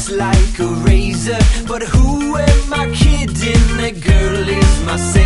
just like a razor. But who am I kidding? That girl is my savior.